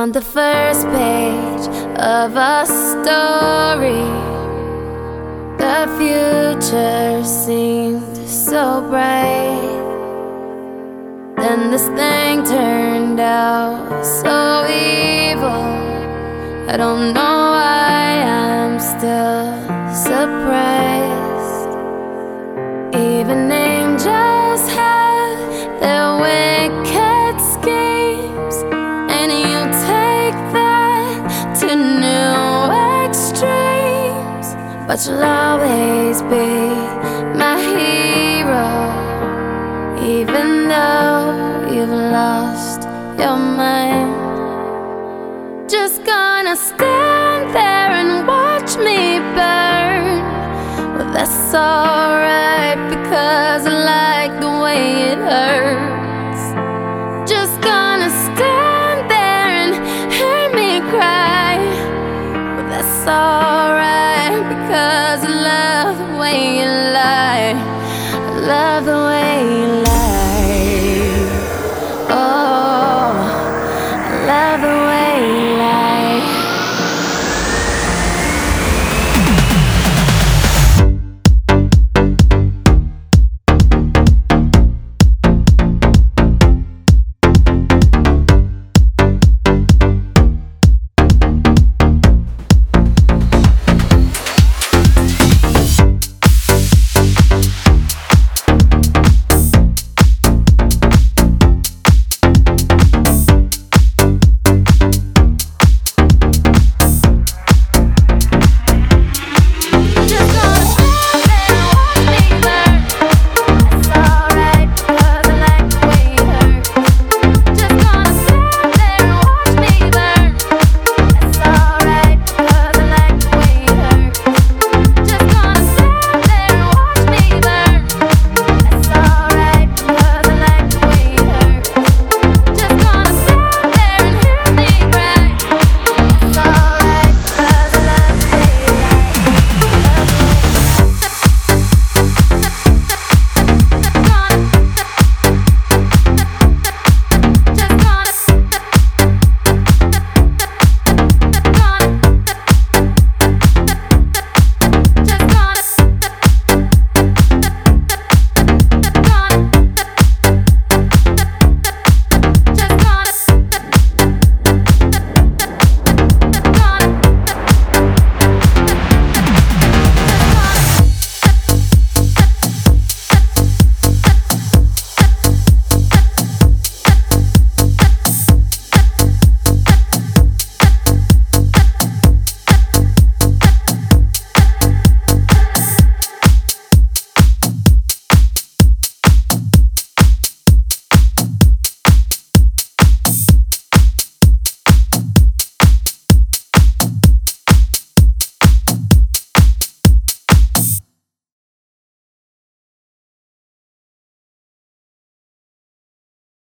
On the first page of a story, the future seemed so bright. Then this thing turned out so evil. I don't know why I'm still surprised. Even angels have their wicked schemes, and you take that to new extremes. But you'll always be my hero, even though you've lost your mind. Just gonna stand there and watch me burn. Well, that's alright, because I like the way it hurts.